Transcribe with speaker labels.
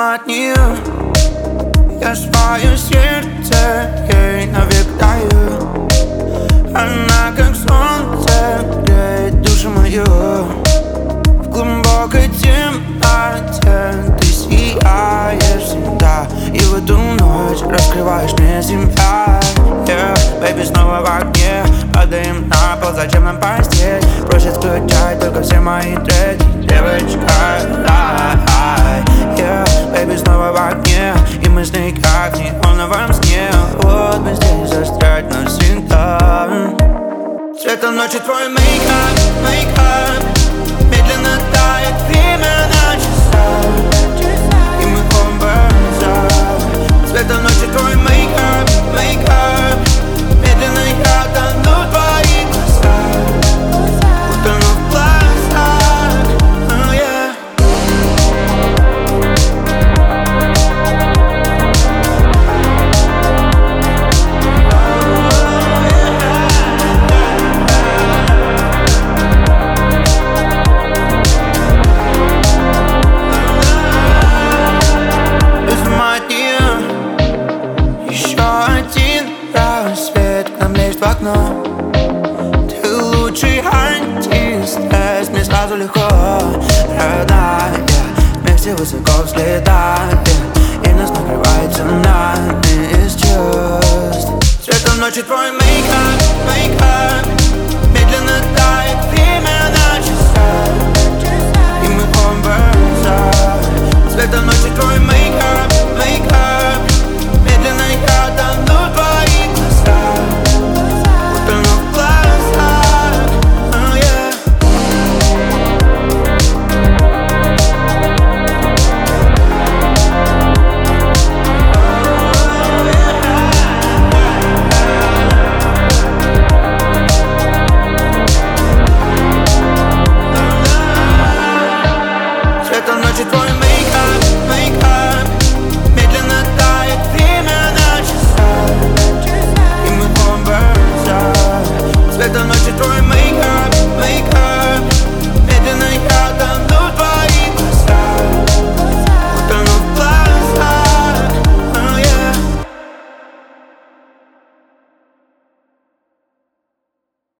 Speaker 1: от нее. Я свое сердце ей навек даю. Она как солнце греет душу мою. В глубокой темноте ты сияешь всегда, и в эту ночь раскрываешь мне себя. Baby, снова в огне, падаем на пол, зачем нам постель? Проще включать только все мои треки, девочка. Baby, снова в огне, и мысли как в неоновом сне. Вот бы здесь застрять навсегда. Цветом ночи твой мейкап, мейкап. Медленно тает время на часах, и мы оба за. Цветом ночи твой мейкап, мейкап. Медленно я тону в твоих глазах, утону в глазах, oh yeah. Без матери еще один рассвет к нам лезет в окно. Ты лучший антистресс, мне сразу легко, родная. Вместе высоко взлетаем, и нас накрывает цунами из чувств. Цветом ночи твой мейкап, мейкап. Медленно тает время на часах, и мы оба за. Цветом ночи твой мейкап.